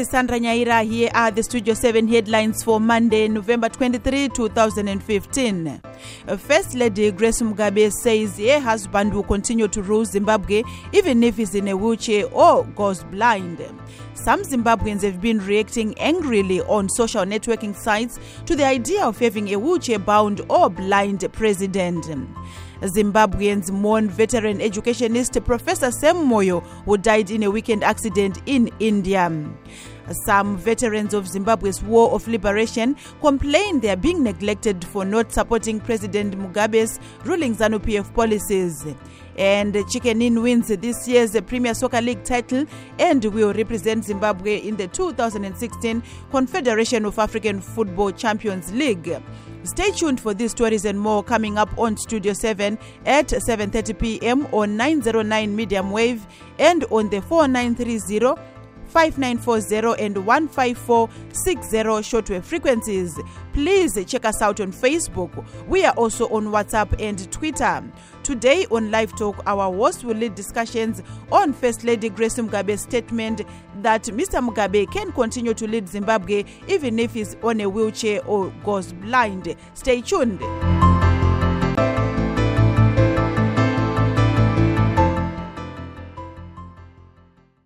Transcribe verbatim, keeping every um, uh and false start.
is Sandra Nyaira. Here are the Studio seven headlines for Monday, November twenty-third, two thousand fifteen. First Lady Grace Mugabe says her husband will continue to rule Zimbabwe even if he's in a wheelchair or goes blind. Some Zimbabweans have been reacting angrily on social networking sites to the idea of having a wheelchair-bound or blind president. Zimbabweans mourn veteran educationist Professor Sam Moyo, who died in a weekend accident in India. Some veterans of Zimbabwe's War of Liberation complain they are being neglected for not supporting President Mugabe's ruling ZANU-P F policies. And Chicken Inn wins this year's Premier Soccer League title and will represent Zimbabwe in the two thousand sixteen Confederation of African Football Champions League. Stay tuned for these stories and more coming up on Studio seven at seven thirty p.m. on nine oh nine medium wave and on the four nine three zero, five nine four zero and one five four six zero shortwave frequencies. Please check us out on Facebook. We are also on WhatsApp and Twitter. Today on Live Talk, our host will lead discussions on First Lady Grace Mugabe's statement that Mister Mugabe can continue to lead Zimbabwe even if he's on a wheelchair or goes blind. Stay tuned.